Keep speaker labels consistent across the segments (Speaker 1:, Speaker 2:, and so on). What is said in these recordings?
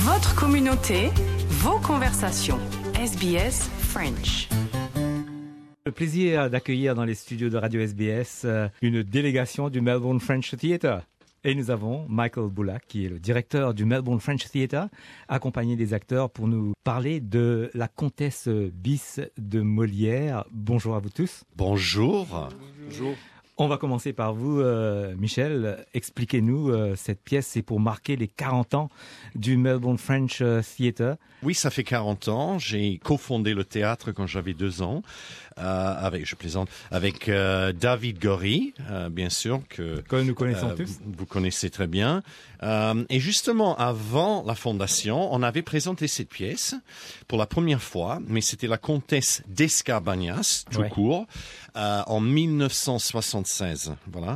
Speaker 1: Votre communauté, vos conversations. SBS French.
Speaker 2: Le plaisir d'accueillir dans les studios de Radio SBS une délégation du Melbourne French Theatre. Et nous avons Michael Bullock, qui est le directeur du Melbourne French Theatre, accompagné des acteurs pour nous parler de la comtesse Bis de Molière. Bonjour à vous tous.
Speaker 3: Bonjour. Bonjour.
Speaker 2: On va commencer par vous, Michel. Expliquez-nous, cette pièce, c'est pour marquer les 40 ans du Melbourne French Theatre.
Speaker 3: Oui, ça fait 40 ans. J'ai cofondé le théâtre quand j'avais 2 ans, avec David Gorry, bien sûr, que
Speaker 2: nous connaissons tous.
Speaker 3: Vous connaissez très bien. Et justement, avant la fondation, on avait présenté cette pièce pour la première fois, mais c'était la comtesse d'Escarbagnas, tout court, en 1976. Voilà.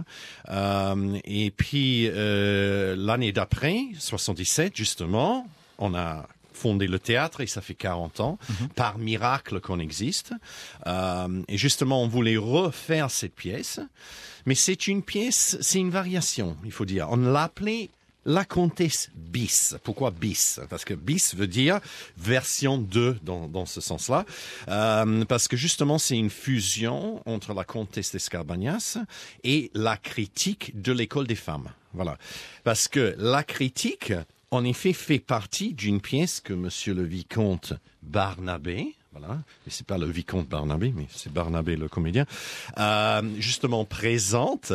Speaker 3: Et puis, l'année d'après, 77, justement, on a fondé le théâtre et ça fait 40 ans, par miracle qu'on existe. Et justement, on voulait refaire cette pièce. Mais c'est une pièce, c'est une variation, il faut dire. On l'appelait la comtesse Bis. Pourquoi Bis? Parce que Bis veut dire version 2 dans ce sens-là. Parce que justement, c'est une fusion entre la comtesse d'Escarbagnas et la critique de l'école des femmes. Voilà. Parce que la critique, en effet, fait partie d'une pièce que Monsieur le Vicomte Barnabé, voilà, mais c'est pas le Vicomte Barnabé, mais c'est Barnabé le comédien, justement présente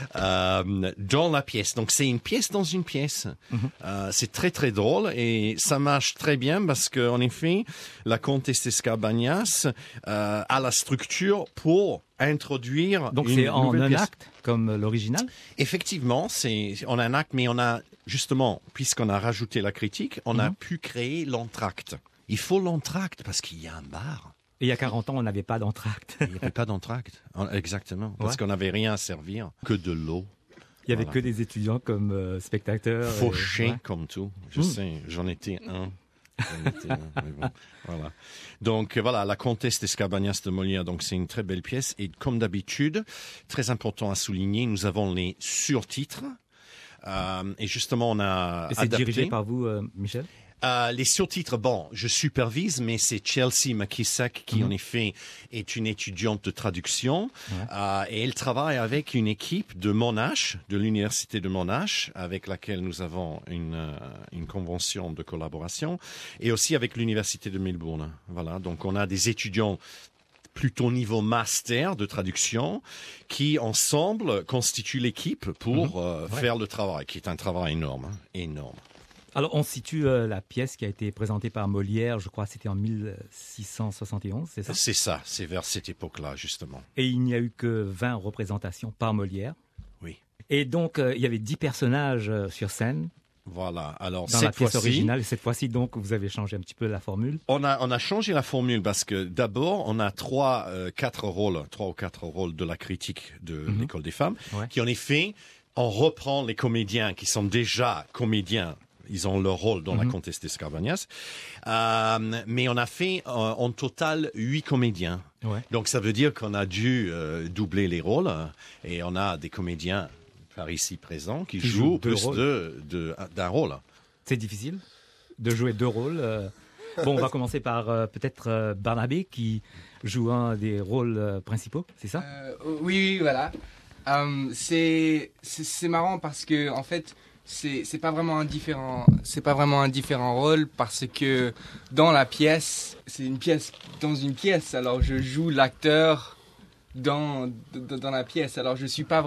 Speaker 3: dans la pièce. Donc c'est une pièce dans une pièce. C'est très très drôle et ça marche très bien parce que en effet, la comtesse d'Escarbagnas a la structure pour introduire.
Speaker 2: Donc
Speaker 3: une
Speaker 2: c'est en
Speaker 3: nouvelle
Speaker 2: un
Speaker 3: pièce.
Speaker 2: acte comme l'original?
Speaker 3: Effectivement, c'est en un acte, mais on a justement, puisqu'on a rajouté la critique, on a pu créer l'entracte. Il faut l'entracte parce qu'il y a un bar.
Speaker 2: Et il y a 40 ans, on n'avait pas d'entracte.
Speaker 3: Il n'y avait pas d'entracte. Exactement. Parce qu'on n'avait rien à servir que de l'eau.
Speaker 2: Il y avait que des étudiants comme spectateurs.
Speaker 3: Fauchés comme tout. Je sais, j'en étais un. Mais bon, voilà. Donc voilà, la comtesse d'Escarbagnas de Molière, donc c'est une très belle pièce. Et comme d'habitude, très important à souligner, nous avons les surtitres. Et justement, on a
Speaker 2: Et c'est
Speaker 3: adapté.
Speaker 2: dirigé par vous, Michel?
Speaker 3: Les surtitres, bon, je supervise, mais c'est Chelsea McKissack qui, en effet, est une étudiante de traduction. Et elle travaille avec une équipe de Monash, de l'université de Monash, avec laquelle nous avons une convention de collaboration, et aussi avec l'université de Melbourne. Voilà, donc on a des étudiants plutôt niveau master de traduction, qui ensemble constituent l'équipe pour faire le travail, qui est un travail énorme, énorme.
Speaker 2: Alors, on situe la pièce qui a été présentée par Molière, je crois, c'était en 1671, c'est ça?
Speaker 3: C'est ça, c'est vers cette époque-là, justement.
Speaker 2: Et il n'y a eu que 20 représentations par Molière.
Speaker 3: Oui.
Speaker 2: Et donc, il y avait 10 personnages sur scène.
Speaker 3: Voilà. Alors,
Speaker 2: dans la pièce originale. Et cette fois-ci, donc, vous avez changé un petit peu la formule.
Speaker 3: On a changé la formule parce que d'abord, on a 3 ou 4 rôles de la critique de l'école des femmes, qui en effet, on reprend les comédiens qui sont déjà comédiens. Ils ont leur rôle dans la comtesse d'Escarbagnas. Mais on a fait en total 8 comédiens. Ouais. Donc ça veut dire qu'on a dû doubler les rôles. Et on a des comédiens par ici présents qui jouent plus d'un rôle.
Speaker 2: C'est difficile de jouer 2 rôles. Bon, on va commencer par peut-être Barnabé qui joue un des rôles principaux, c'est ça?
Speaker 4: Oui, voilà. C'est marrant parce que en fait, c'est pas vraiment un différent rôle parce que dans la pièce, c'est une pièce dans une pièce. Alors je joue l'acteur dans la pièce. Alors je suis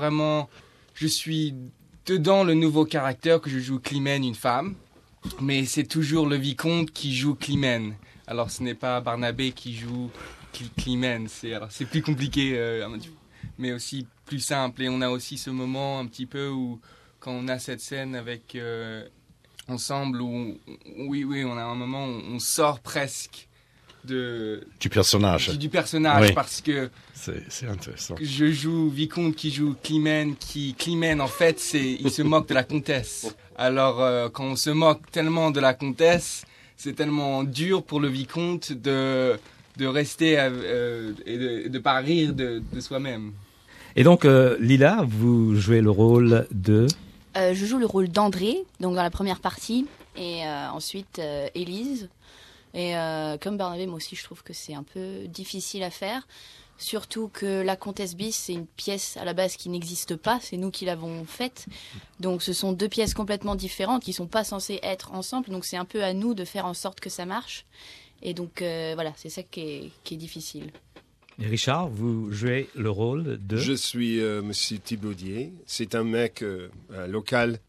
Speaker 4: dedans le nouveau caractère que je joue Climène, une femme, mais c'est toujours le vicomte qui joue Climène. Alors ce n'est pas Barnabé qui joue Climène. C'est plus compliqué, mais aussi plus simple. Et on a aussi ce moment un petit peu où quand on a cette scène avec ensemble où on a un moment où on sort presque
Speaker 3: du personnage.
Speaker 4: Du personnage,
Speaker 3: oui.
Speaker 4: Parce que
Speaker 3: c'est intéressant.
Speaker 4: Je joue Vicomte qui joue Climène, Climène en fait il se moque de la comtesse. Alors quand on se moque tellement de la comtesse, c'est tellement dur pour le Vicomte de rester et de pas rire de soi-même.
Speaker 2: Et donc Lila, vous jouez le rôle de...
Speaker 5: Je joue le rôle d'André, donc dans la première partie. et ensuite Élise. Et comme Barnabé, moi aussi, je trouve que c'est un peu difficile à faire. Surtout que La Comtesse Bis, c'est une pièce à la base qui n'existe pas, c'est nous qui l'avons faite. Donc ce sont deux pièces complètement différentes qui ne sont pas censées être ensemble, donc c'est un peu à nous de faire en sorte que ça marche. Et donc voilà, c'est ça qui est difficile.
Speaker 2: Et Richard, vous jouez le rôle de...
Speaker 6: Je suis Monsieur Thibaudier, c'est un mec local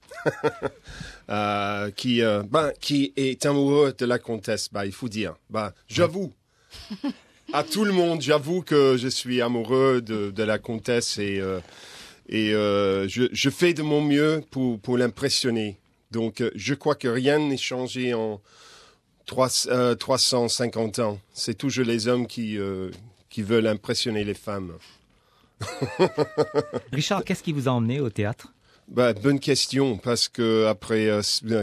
Speaker 6: qui est amoureux de la comtesse, il faut dire. J'avoue. À tout le monde, j'avoue que je suis amoureux de la comtesse et je fais de mon mieux pour l'impressionner. Donc, je crois que rien n'est changé en 350 ans. C'est toujours les hommes qui veulent impressionner les femmes.
Speaker 2: Richard, qu'est-ce qui vous a emmené au théâtre ?
Speaker 6: Bonne question, parce que après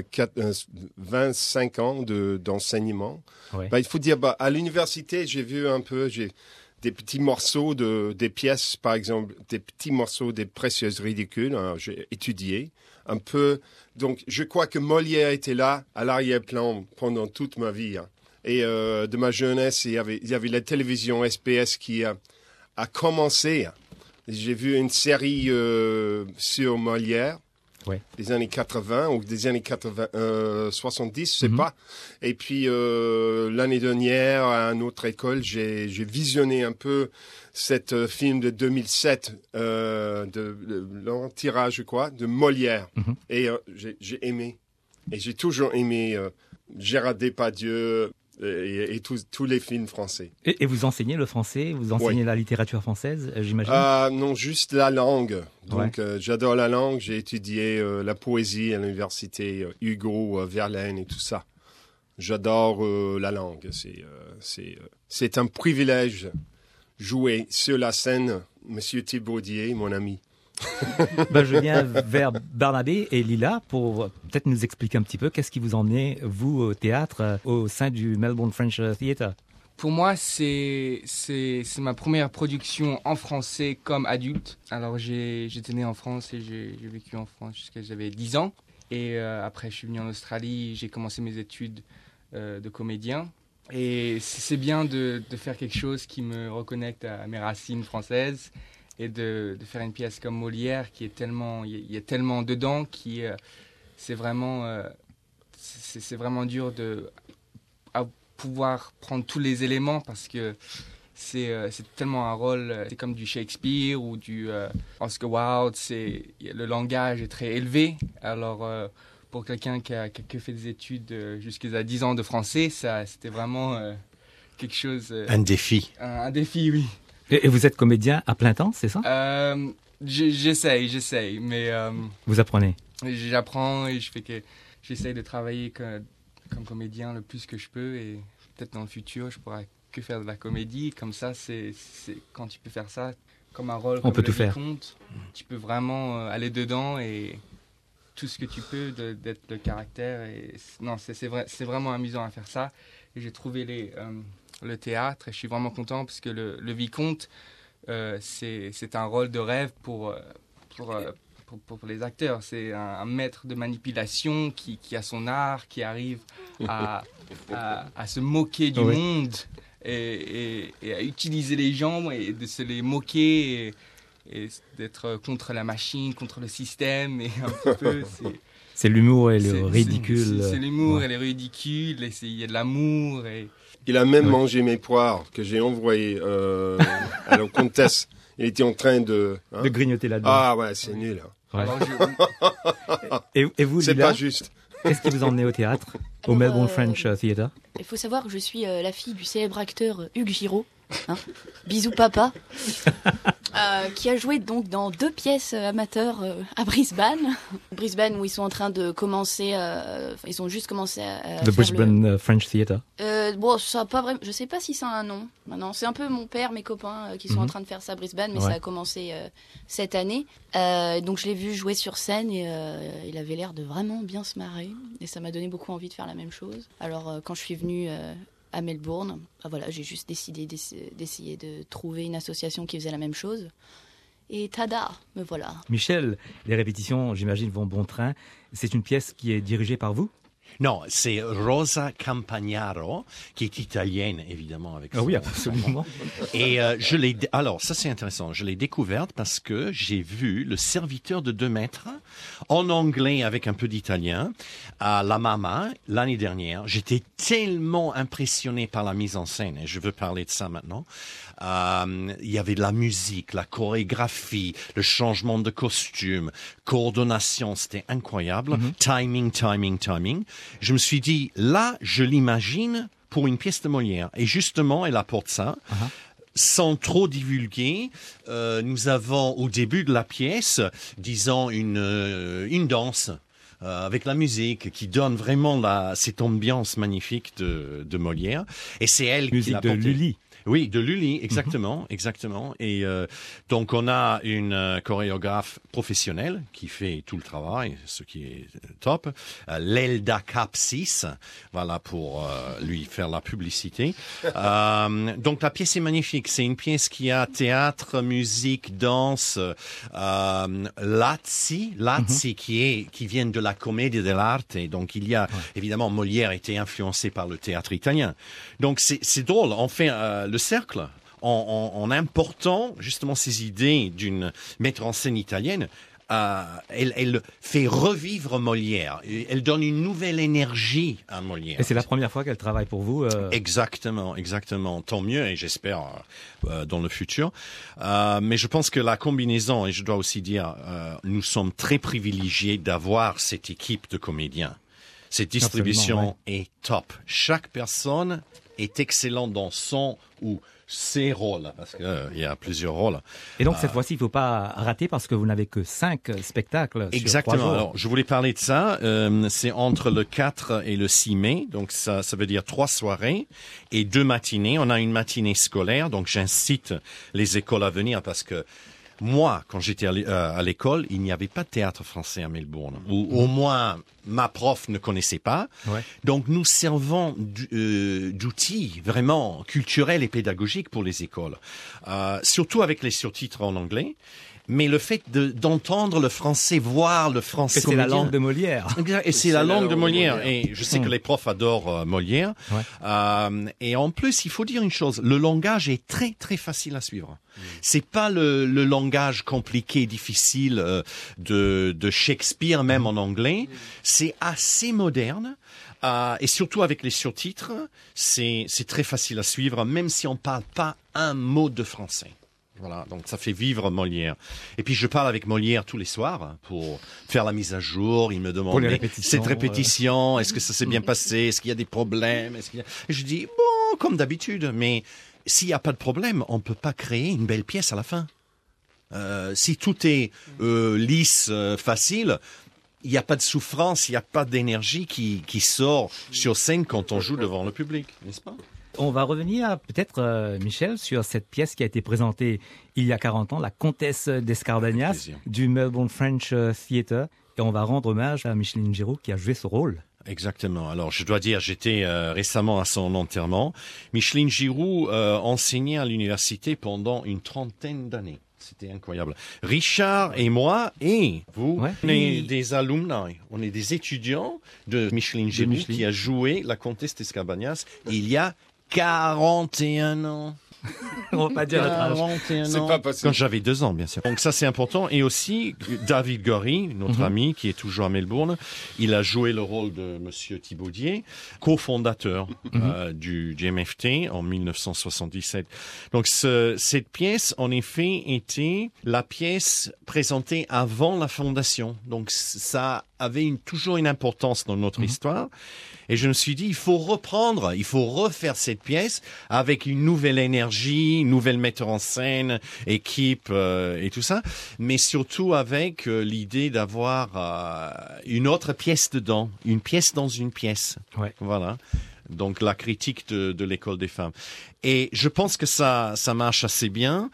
Speaker 6: 25 ans d'enseignement, il faut dire, à l'université, j'ai vu un peu, j'ai des petits morceaux des pièces, par exemple, des petits morceaux des Précieuses ridicules. Alors, j'ai étudié un peu. Donc, je crois que Molière était là, à l'arrière-plan, pendant toute ma vie. Hein. Et de ma jeunesse, il y avait la télévision SBS qui a commencé. J'ai vu une série sur Molière, des années 80 ou des années 70, je sais pas. Et puis l'année dernière, à une autre école, j'ai visionné un peu cet film de 2007, de l'antirage, je crois, de Molière. Et j'ai aimé. Et j'ai toujours aimé Gérard Depardieu, et tous les films français.
Speaker 2: Et vous enseignez le français, vous enseignez la littérature française, j'imagine ?
Speaker 6: Non, juste la langue. Donc, j'adore la langue. J'ai étudié la poésie à l'université Hugo, Verlaine et tout ça. J'adore la langue. C'est un privilège jouer sur la scène, Monsieur Thibaudier, mon ami.
Speaker 2: Je viens vers Barnabé et Lila pour peut-être nous expliquer un petit peu qu'est-ce qui vous emmenait, vous, au théâtre, au sein du Melbourne French Theatre.
Speaker 4: Pour moi, c'est ma première production en français comme adulte. Alors, j'étais né en France et j'ai vécu en France jusqu'à j'avais 10 ans. Et après, je suis venu en Australie, j'ai commencé mes études de comédien. Et c'est bien de faire quelque chose qui me reconnecte à mes racines françaises. Et de faire une pièce comme Molière qui est tellement, il y a tellement dedans c'est vraiment dur à pouvoir prendre tous les éléments parce que c'est tellement un rôle, c'est comme du Shakespeare ou du Oscar Wilde, le langage est très élevé. Alors pour quelqu'un qui a fait des études jusqu'à 10 ans de français, c'était vraiment quelque chose.
Speaker 3: Un défi.
Speaker 4: Un défi, oui.
Speaker 2: Et vous êtes comédien à plein temps, c'est ça ?
Speaker 4: J'essaye, mais...
Speaker 2: Vous apprenez ?
Speaker 4: J'apprends et j'essaye de travailler comme comédien le plus que je peux et peut-être dans le futur, je pourrai que faire de la comédie. Comme ça, c'est quand tu peux faire ça, comme un rôle,
Speaker 2: on peut tout faire.
Speaker 4: Tu peux vraiment aller dedans et tout ce que tu peux d'être le caractère. C'est vraiment amusant à faire ça. Et j'ai trouvé le théâtre et je suis vraiment content parce que le vicomte, c'est un rôle de rêve pour les acteurs. C'est un maître de manipulation qui a son art, qui arrive à se moquer du monde et à utiliser les gens et de se les moquer et d'être contre la machine, contre le système et un petit peu...
Speaker 2: C'est l'humour et le ridicule.
Speaker 4: C'est l'humour et le ridicule, et il y a de l'amour.
Speaker 6: Il a même mangé mes poires que j'ai envoyées à la comtesse. Il était en train de
Speaker 2: grignoter là-dedans.
Speaker 6: Ah ouais, c'est nul.
Speaker 2: Ouais. Et vous,
Speaker 6: c'est
Speaker 2: Lila,
Speaker 6: pas juste.
Speaker 2: Qu'est-ce qui vous emmenait au théâtre, au Melbourne French Theatre ?
Speaker 5: Il faut savoir que je suis la fille du célèbre acteur Hugues Giraud. Bisous papa, qui a joué donc dans 2 pièces amateurs à Brisbane où ils sont en train de commencer, ils ont juste commencé à
Speaker 2: The Brisbane French Theatre.
Speaker 5: Bon, ça a pas vraiment, je sais pas si ça a un nom maintenant, c'est un peu mon père, mes copains qui sont en train de faire ça à Brisbane, mais ça a commencé cette année, donc je l'ai vu jouer sur scène et il avait l'air de vraiment bien se marrer et ça m'a donné beaucoup envie de faire la même chose. Alors quand je suis venue à Melbourne, voilà, j'ai juste décidé d'essayer de trouver une association qui faisait la même chose. Et tada, me voilà.
Speaker 2: Michel, les répétitions, j'imagine, vont bon train. C'est une pièce qui est dirigée par vous ?
Speaker 3: Non, c'est Rosa Campagnaro, qui est italienne, évidemment, avec
Speaker 2: oui, absolument.
Speaker 3: Et alors, ça c'est intéressant, je l'ai découverte parce que j'ai vu Le Serviteur de 2 mètres, en anglais avec un peu d'italien, à La Mama, l'année dernière. J'étais tellement impressionné par la mise en scène, et je veux parler de ça maintenant. Il y avait de la musique, la chorégraphie, le changement de costume, coordination, c'était incroyable. Timing. Je me suis dit, là, je l'imagine pour une pièce de Molière. Et justement, elle apporte ça. Sans trop divulguer, nous avons au début de la pièce, disons, une danse. Avec la musique qui donne vraiment cette ambiance magnifique de Molière. Et c'est elle qui l'a porté.
Speaker 2: Musique de Lully.
Speaker 3: Oui, de Lully, exactement. Et donc on a une chorégraphe professionnelle qui fait tout le travail, ce qui est top. L'Elda Capsis, voilà, pour lui faire la publicité. Donc la pièce est magnifique. C'est une pièce qui a théâtre, musique, danse, Lazzi qui vient de la comédie dell'arte. Et donc il y a évidemment Molière était influencé par le théâtre italien. Donc c'est drôle. On fait le cercle en important justement ces idées d'une metteur en scène italienne. Elle fait revivre Molière. Elle donne une nouvelle énergie à Molière.
Speaker 2: Et c'est la première fois qu'elle travaille pour vous
Speaker 3: Exactement. Tant mieux, et j'espère dans le futur. Mais je pense que la combinaison, et je dois aussi dire, nous sommes très privilégiés d'avoir cette équipe de comédiens. Cette distribution est top. Chaque personne est excellente dans son ou ses rôles, parce qu'il y a plusieurs rôles.
Speaker 2: Et donc cette fois-ci, il ne faut pas rater parce que vous n'avez que 5 spectacles
Speaker 3: exactement.
Speaker 2: sur 3 jours.
Speaker 3: Alors, je voulais parler de ça. C'est entre le 4 et le 6 mai, donc ça veut dire 3 soirées et 2 matinées. On a une matinée scolaire, donc j'incite les écoles à venir parce que moi, quand j'étais à l'école, il n'y avait pas de théâtre français à Melbourne. Ou au moins, ma prof ne connaissait pas. Ouais. Donc, nous servons d'outils vraiment culturels et pédagogiques pour les écoles. Surtout avec les surtitres en anglais. Mais le fait d'entendre le français, voir le français...
Speaker 2: C'est la langue de Molière.
Speaker 3: Et c'est la langue de Molière. Et je sais que les profs adorent Molière. Ouais. Et en plus, il faut dire une chose. Le langage est très, très facile à suivre. C'est pas le langage compliqué, difficile de Shakespeare, même en anglais. C'est assez moderne. Et surtout avec les surtitres, c'est très facile à suivre, même si on parle pas un mot de français. Voilà, donc ça fait vivre Molière. Et puis je parle avec Molière tous les soirs pour faire la mise à jour. Il me demande cette répétition, est-ce que ça s'est bien passé, est-ce qu'il y a des problèmes, Et je dis bon, comme d'habitude, mais s'il n'y a pas de problème, on peut pas créer une belle pièce à la fin. Si tout est lisse, facile, il n'y a pas de souffrance, il n'y a pas d'énergie qui sort sur scène quand on joue devant le public, n'est-ce pas?
Speaker 2: On va revenir peut-être, Michel, sur cette pièce qui a été présentée il y a 40 ans, La Comtesse d'Escarbagnas, du Melbourne French Theatre. Et on va rendre hommage à Micheline Giroux qui a joué ce rôle.
Speaker 3: Exactement. Alors, je dois dire, j'étais récemment à son enterrement. Micheline Giroux enseignait à l'université pendant une 30aine d'années. C'était incroyable. Richard et moi, et vous, on est des alumni, on est des étudiants de Micheline Giroux qui a joué La Comtesse d'Escarbagnas il y a 41 ans.
Speaker 2: On va pas dire notre âge.
Speaker 3: 41 ans. Pas possible. Quand j'avais 2 ans, bien sûr. Donc ça, c'est important. Et aussi, David Gorry, notre ami, qui est toujours à Melbourne, il a joué le rôle de Monsieur Thibaudier, cofondateur du GMFT en 1977. Donc cette pièce, en effet, était la pièce présentée avant la fondation. Donc ça avait toujours une importance dans notre histoire. Et je me suis dit, il faut refaire cette pièce avec une nouvelle énergie, une nouvelle metteur en scène, équipe et tout ça, mais surtout avec l'idée d'avoir une autre pièce dedans, une pièce dans une pièce. Ouais. Voilà. Donc la critique de l'école des femmes. Et je pense que ça marche assez bien.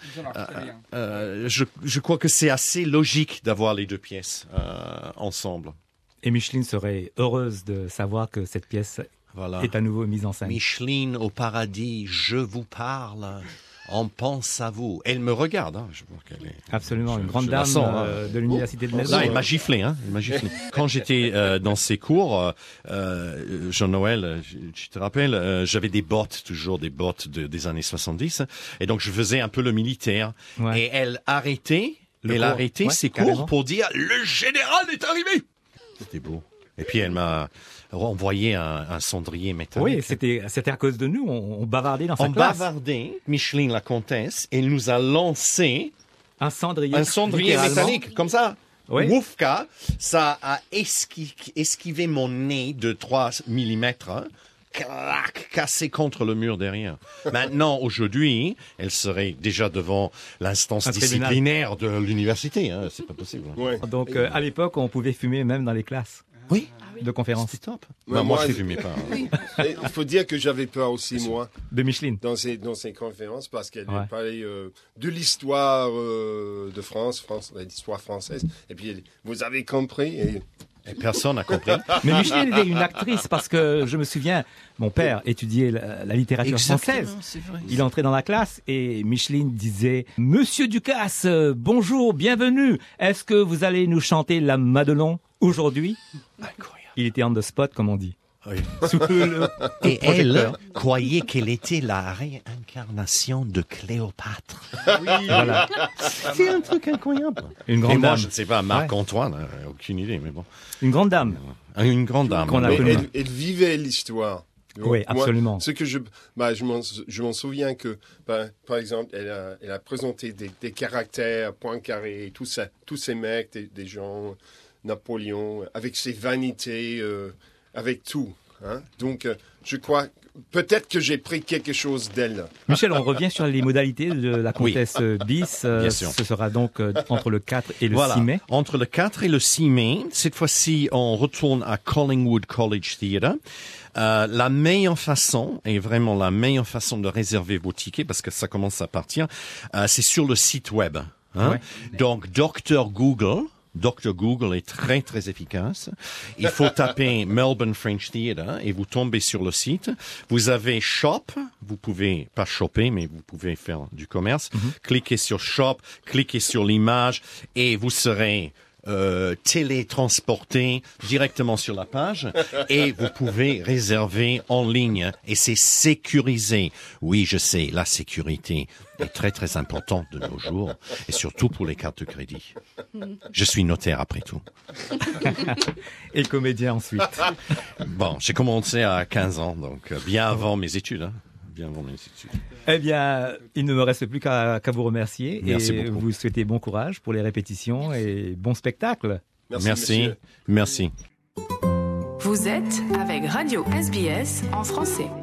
Speaker 3: Je crois que c'est assez logique d'avoir les 2 pièces ensemble.
Speaker 2: Et Micheline serait heureuse de savoir que cette pièce est à nouveau mise en scène.
Speaker 3: Micheline au paradis, je vous parle. on pense à vous. Elle me regarde. Hein. Je vois qu'elle est...
Speaker 2: Absolument, une grande dame de l'université de
Speaker 3: Melbourne. Là, elle m'a giflé. Hein. Quand j'étais dans ses cours, Jean-Noël, tu te rappelles, j'avais des bottes, toujours des bottes des années 70. Et donc, je faisais un peu le militaire. Ouais. Et elle arrêtait ses cours pour dire « Le général est arrivé !» C'était beau. Et puis, elle m'a envoyé un cendrier métallique.
Speaker 2: Oui, c'était à cause de nous. On bavardait dans sa classe.
Speaker 3: On bavardait. Micheline, la comtesse, elle nous a lancé
Speaker 2: un cendrier
Speaker 3: métallique, comme ça. Oui. Woufka, ça a esquivé mon nez de 3 millimètres. Hein. Clac, cassé contre le mur derrière. Maintenant, aujourd'hui, elle serait déjà devant l'instance disciplinaire de l'université. Hein. C'est pas possible.
Speaker 2: Ouais. Donc, à l'époque, on pouvait fumer même dans les classes.
Speaker 3: Oui.
Speaker 2: De conférences.
Speaker 3: C'était top. Moi, je ne fumais pas.
Speaker 6: Oui. Il faut dire que j'avais peur aussi, moi.
Speaker 2: De Micheline.
Speaker 6: Dans ces conférences, parce qu'elle parlait de l'histoire de France, l'histoire française. Et puis, vous avez compris.
Speaker 3: Et personne n'a compris.
Speaker 2: Mais Micheline était une actrice, parce que je me souviens, mon père étudiait la littérature française.
Speaker 3: C'est vrai.
Speaker 2: Il entrait dans la classe et Micheline disait « Monsieur Ducasse, bonjour, bienvenue. Est-ce que vous allez nous chanter la Madelon aujourd'hui ?»
Speaker 3: Incroyable.
Speaker 2: Il était on the spot, comme on dit.
Speaker 3: Oui. Et elle croyait qu'elle était la réincarnation de Cléopâtre.
Speaker 2: Oui, voilà.
Speaker 3: C'est un truc incroyable.
Speaker 2: Une grande dame.
Speaker 3: Moi, je ne sais pas, Marc-Antoine, aucune idée, mais bon.
Speaker 2: Une grande dame.
Speaker 3: Une grande dame.
Speaker 6: Elle vivait l'histoire.
Speaker 2: Oui, absolument.
Speaker 6: Moi, ce que je m'en souviens que, par exemple, elle a présenté des caractères, Poincaré, tous ces mecs, des gens, Napoléon, avec ses vanités, avec tout. Hein. Donc, je crois, peut-être que j'ai pris quelque chose d'elle.
Speaker 2: Michel, on revient sur les modalités de la comtesse Bis.
Speaker 3: Bien sûr.
Speaker 2: Ce sera donc entre le 4 et le 6 mai.
Speaker 3: Entre le 4 et le 6 mai. Cette fois-ci, on retourne à Collingwood College Theatre. La meilleure façon, et vraiment la meilleure façon de réserver vos tickets, parce que ça commence à partir, c'est sur le site web. Hein? Ouais. Donc, Dr Google est très, très efficace. Il faut taper Melbourne French Theatre et vous tombez sur le site. Vous avez Shop. Vous pouvez pas shopper, mais vous pouvez faire du commerce. Cliquez sur Shop, cliquez sur l'image et vous serez télétransporté directement sur la page et vous pouvez réserver en ligne et c'est sécurisé. Oui, je sais, la sécurité est très très importante de nos jours et surtout pour les cartes de crédit. Je suis notaire après tout.
Speaker 2: Et comédien ensuite.
Speaker 3: Bon, j'ai commencé à 15 ans, donc bien avant mes études. Hein. Bien avant mes études.
Speaker 2: Eh bien, il ne me reste plus qu'à vous remercier.
Speaker 3: Merci
Speaker 2: et
Speaker 3: beaucoup.
Speaker 2: Vous souhaiter bon courage pour les répétitions et bon spectacle.
Speaker 3: Merci.
Speaker 1: Vous êtes avec Radio SBS en français.